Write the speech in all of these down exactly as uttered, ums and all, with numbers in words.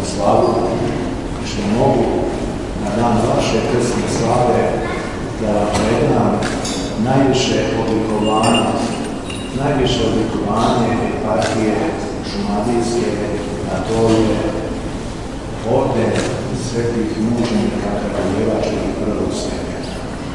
slavu, što mogu na dan vaše krsne slave da vam predam najviše odlikovanje, najviše odlikovanje eparhije šumadijske, a to je orden svetih mučenika kraljevačkih prvog stepena.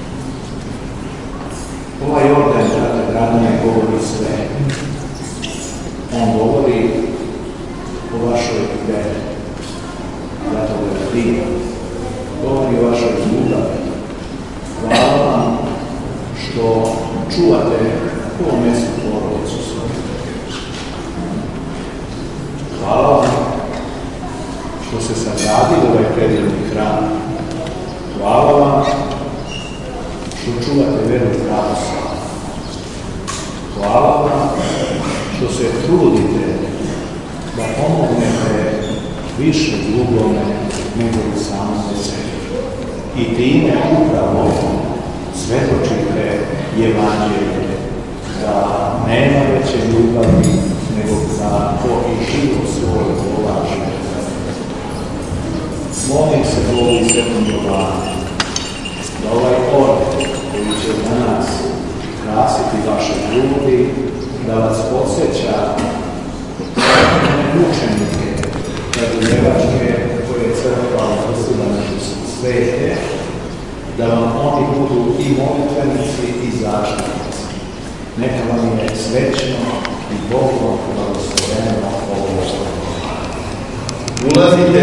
Ovaj orden, dakle, draganje, govori sve. On govori o vašoj veri, zato ga diva. Govori o vašoj ljubavi. Hvala vam što čuvate prvo mjesto porodicu svoju. Hvala vam što se sagradili ovaj predivni hram. Hvala vam što čuvate veru pravoslavu. Hvala vam što se trudite da pomognete više drugome nego li samome sebi. I time upravo svjedočite Evanđelje da nema veće ljubavi nego za ko i život svoj polaže. Molim se Bogu i Svetom Jovanu da ovaj orden koji će danas krasiti vaše ljudi, da vas podsjeća na mučenike kraljevačke koje je crkva uvrstila među svete, da vam oni budu i molitvenici i zaštitnici. Neka vam je srećno i Bogom blagosloveno ovo. Ulazite